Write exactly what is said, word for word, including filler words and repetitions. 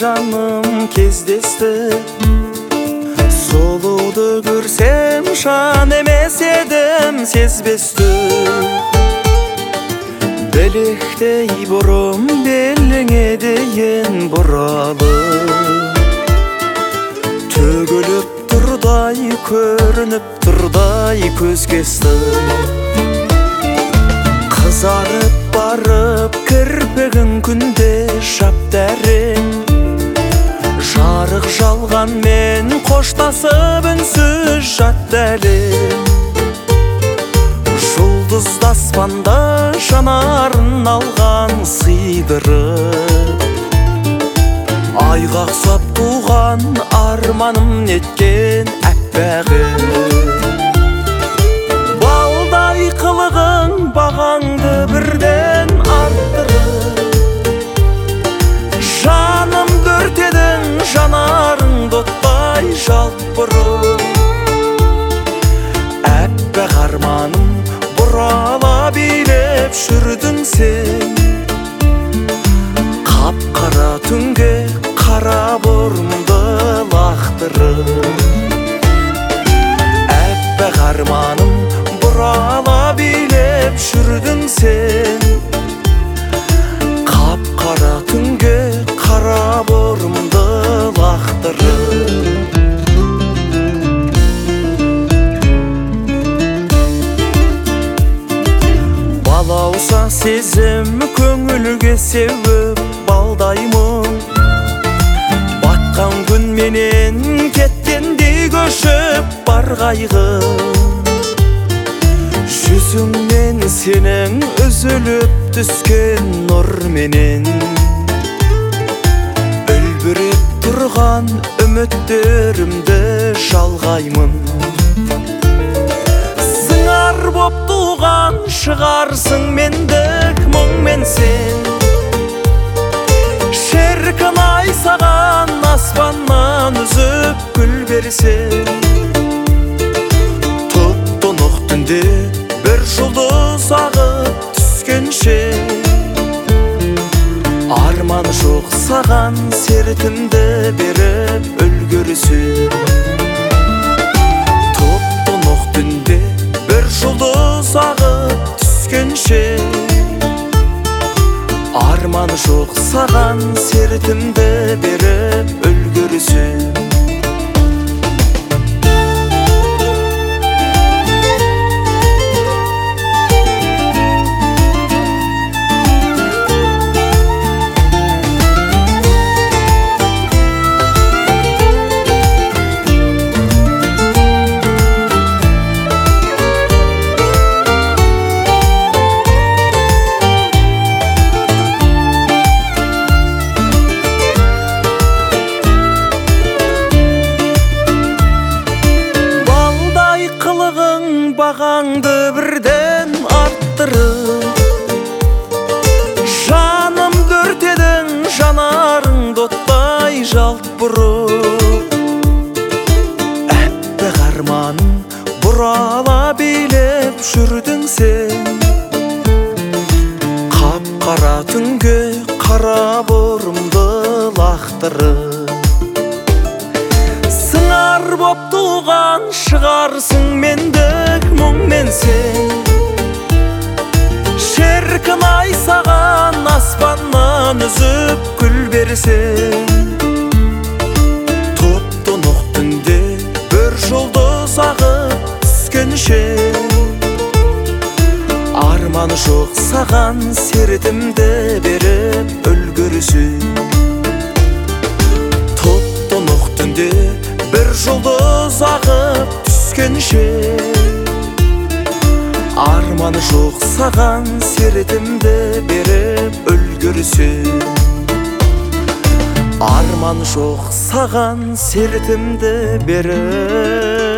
жаным кездесті. Сұлуды көрсем жан емес едім сезбесті. Білектей бұрым беліңе дейін бұралы, төгіліп тұрдай көрініп тұрдай көз кесті. Қызарып барып кірпігің күнде шаптарың, жарық жалғанмен қоштасып үнсіз жатты әлем. Жұлдызды аспанда жанарын алған сыйдырып, айға ұқсап туған арманым неткен әппағым. Балдай қылығың бағаңды бірден арттырып, жаным дүртедің жанарың оттай жалт бұрып. Әппақ арманым бұрала билеп жүрдің сен, қап-қара түнге қара бұрымды лақтырып. Әппақ арманым бұрала билеп жүрдің сен, қап-қара түнге қара бұрымды лақтырып. Балауса сезім көңілге сеуіп балдаймын, батқан күн менен кеттендей көшіп бар қайғы. Жүзіңнен сенің үзіліп түскен нұр менен, үлбіреп тұрған үміттерімді жалғаймын. Сыңар боп туған шығарсың мендік мұңмен сен, шіркін ай саған аспаннан үзіп гүл берсең. Тұп-тұнық түнде бір жұлдыз ағып түскенше, арман жоқ саған сертімді беріп үлгірсең. Тұп-тұнық түнде бір жұлдыз ағып түскенше, арман жоқ саған сертімді беріп үлгірсең. Бағаңды бірден арттырып, жаным дүртедің жанарың оттай жалт бұрып. Әппақ арманым бұрала билеп жүрдің сен, қап-қара түнге қара бұрымды лақтырып. Сыңар боп туған шығарсың мендік мұңмен сен, шіркін ай саған аспаннан үзіп гүл берсең. Тұп-тұнық түнде бір жұлдыз ағып түскенше, арман жоқ саған сертімді беріп үлгірсең. Тұп-тұнық түнде бір жұлдыз ағып түскенше, арман жоқ саған сертімді беріп үлгірсең. Арман жоқ саған сертімді беріп